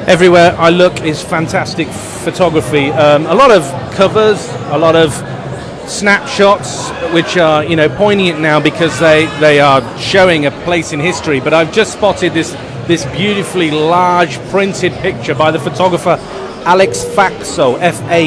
everywhere I look is fantastic photography. A lot of covers, a lot of snapshots, which are poignant now because they are showing a place in history. But I've just spotted this beautifully large printed picture by the photographer Alex Fakso,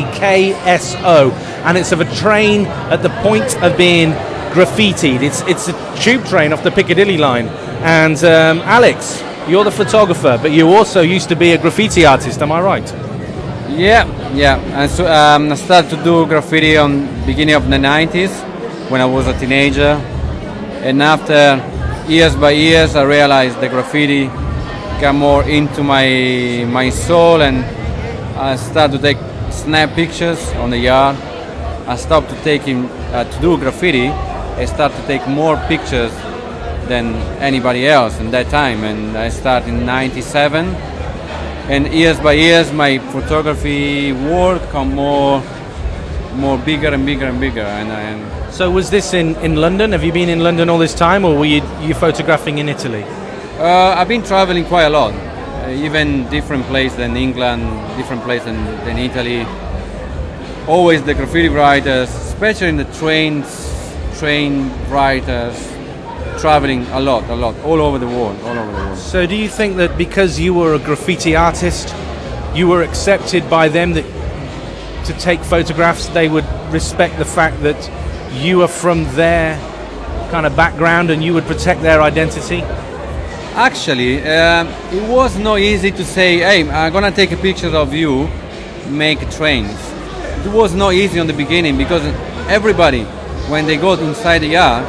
Fakso, and it's of a train at the point of being graffitied. It's a tube train off the Piccadilly line. And Alex, you're the photographer, but you also used to be a graffiti artist, am I right? Yeah. And so I started to do graffiti on beginning of the 90s when I was a teenager. And after years by years, I realized the graffiti got more into my soul, and I started to take snap pictures on the yard. I stopped to do graffiti. I started to take more pictures than anybody else in that time, and I started in 97. And years by years, my photography work come more bigger and bigger and bigger. And so was this in London? Have you been in London all this time, or were you photographing in Italy? I've been traveling quite a lot, even different places than England, different places than Italy. Always the graffiti writers, especially in the train writers, traveling a lot, all over the world. So do you think that because you were a graffiti artist, you were accepted by them to take photographs, they would respect the fact that you are from their kind of background and you would protect their identity? Actually, it was not easy to say, hey, I'm gonna take a picture of you, make trains. It was not easy on the beginning because everybody, when they go inside the yard,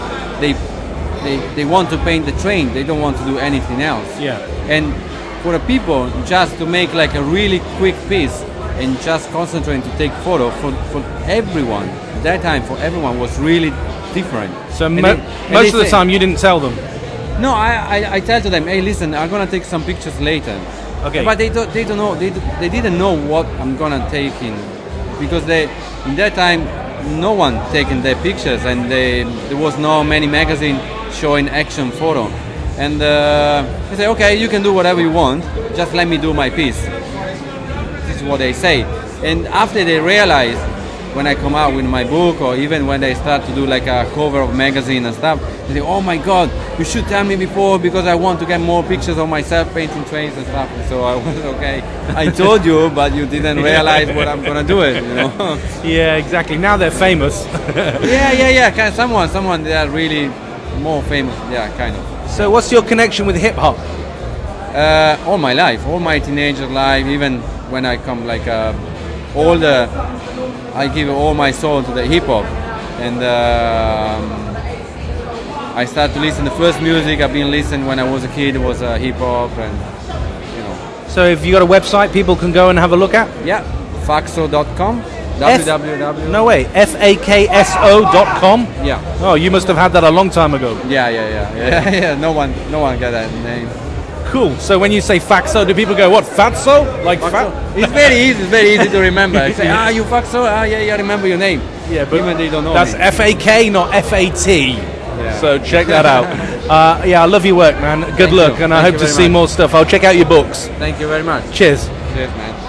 they want to paint the train. They don't want to do anything else. Yeah. And for the people, just to make like a really quick piece and just concentrate to take photo for everyone. At that time, for everyone was really different. So most of the time, you didn't tell them. No, I tell to them, hey, listen, I'm gonna take some pictures later. Okay. But they don't know. They didn't know what I'm gonna take in, because in that time no one taking their pictures, and there was no many magazine showing action photo. And they say, okay, you can do whatever you want, just let me do my piece. This is what they say. And after they realize, when I come out with my book, or even when they start to do like a cover of magazine and stuff, they say, oh my God, you should tell me before, because I want to get more pictures of myself painting trains and stuff. And so I was, okay, I told you, but you didn't realize what I'm gonna do it, Yeah, exactly. Now they're famous. Yeah. Someone they are really more famous. Yeah, kind of. So what's your connection with hip hop? All my life, all my teenager life, even when I come like older, I give all my soul to the hip hop, and I started to listen. The first music I've been listening when I was a kid was hip hop, and So if you got a website, people can go and have a look at. Yeah, fakso.com. www. No way. Fakso.com. Yeah. Oh, you must have had that a long time ago. Yeah. No one got that name. Cool. So when you say Fakso, do people go, what, Fatso? Like Fakso. It's very easy to remember. I say, you Fakso? Yeah, I remember your name. Yeah, but even they don't know. That's me. FAK, not FAT. Yeah. So check that out. I love your work, man. Good luck, and I hope to see more stuff. I'll check out your books. Thank you very much. Cheers. Cheers, man.